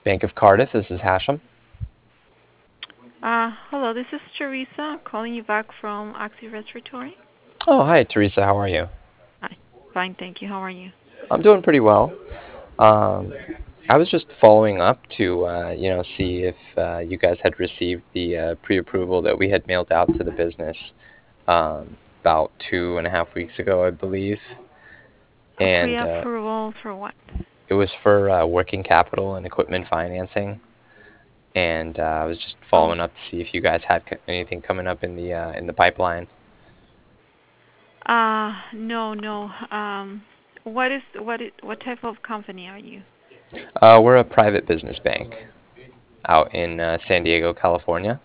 Bank of Cardiff. This is Hashem. Hello, this is Teresa calling you back from Oxy Respiratory. Oh, hi, Teresa. How are you? Hi. Fine, thank you. How are you? I'm doing pretty well. Um, I was just following up to, see if you guys had received the pre-approval that we had mailed out to the business about 2.5 weeks ago, I believe. A And pre-approval for what? it was for working capital and equipment financing. And I was just Oh, following up to see if you guys had anything coming up in the pipeline. no, no. What type of company are you? We're a private business bank out in San Diego, California.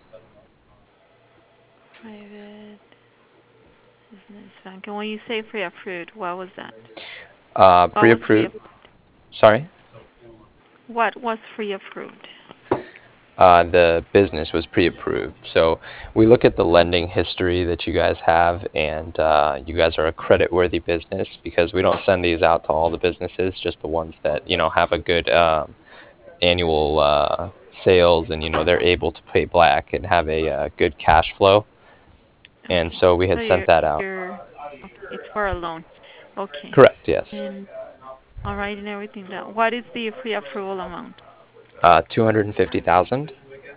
Private business bank. And when you say pre-approved, what was that? What was Pre-approved. Sorry. what was pre-approved? The business was pre-approved. So we look at the lending history that you guys have, and you guys are a credit-worthy business because we don't send these out to all the businesses, just the ones that have a good annual sales, and they're able to pay back and have a good cash flow. And Okay. so we So had sent that out. okay, it's for a loan. Okay. Correct. Yes. And all right, and everything down. What is the pre-approval amount? 250,000.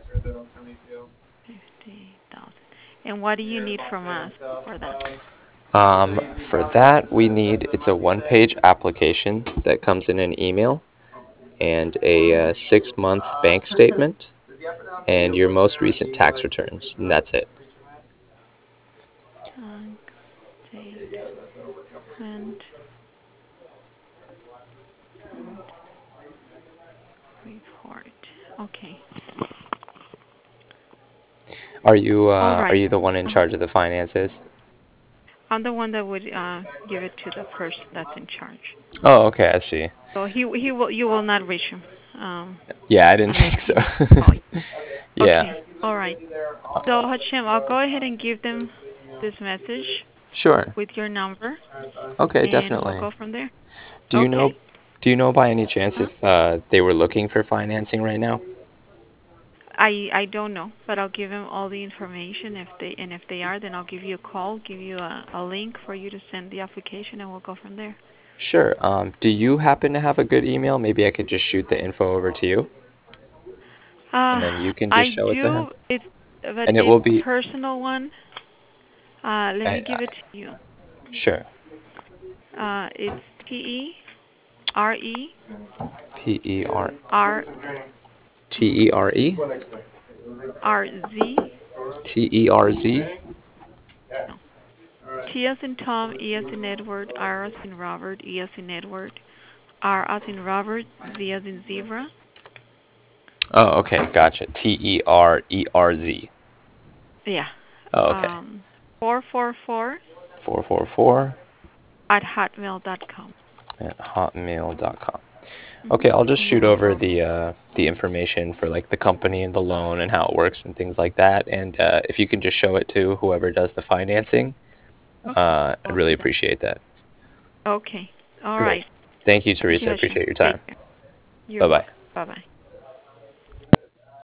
50,000. And what do you need from us for that? For that, it's a one-page application that comes in an email and a 6-month bank statement and your most recent tax returns, and that's it. Bank statement and report. Okay. All Are right. you the one in charge of the finances? I'm the one that would give it to the person that's in charge. Oh, okay, I see. So he will you will not reach him Yeah, I didn't unless think so. he call you. Yeah. Okay. All right. So Hashim, I'll go ahead and give them this message Sure. with your number, Okay, and we'll definitely. go from there. Do you Okay. know do you know by any chance Huh? if they were looking for financing right now? I don't know, but I'll give them all the information. If they are, then I'll give you a call, give you a link for you to send the application, and we'll go from there. Sure. Do you happen to have a good email? Maybe I could just shoot the info over to you, Uh, and then you can just I show it to him. do. But And it it's will be personal one. Let me give I, it to you. sure. It's P-E-R-E P E R R T E R E R Z. T E R Z. No. T as in Tom, E as in Edward, R as in Robert, E as in Edward, R as in Robert, Z as in zebra. Oh, okay, gotcha. TERERZ. Yeah. Oh, okay. Um, 444 444 at hotmail.com. at hotmail.com. Okay, I'll just And then shoot we'll over go. the information for like the company and the loan and how it works and things like that. And if you can just show it to whoever does the financing, Okay. I'd I'll really do that. appreciate that. Okay. All Great. right. Thank you, Thank you, Teresa. I Hashem. appreciate your Take time. care. You're Bye bye. welcome. Bye bye.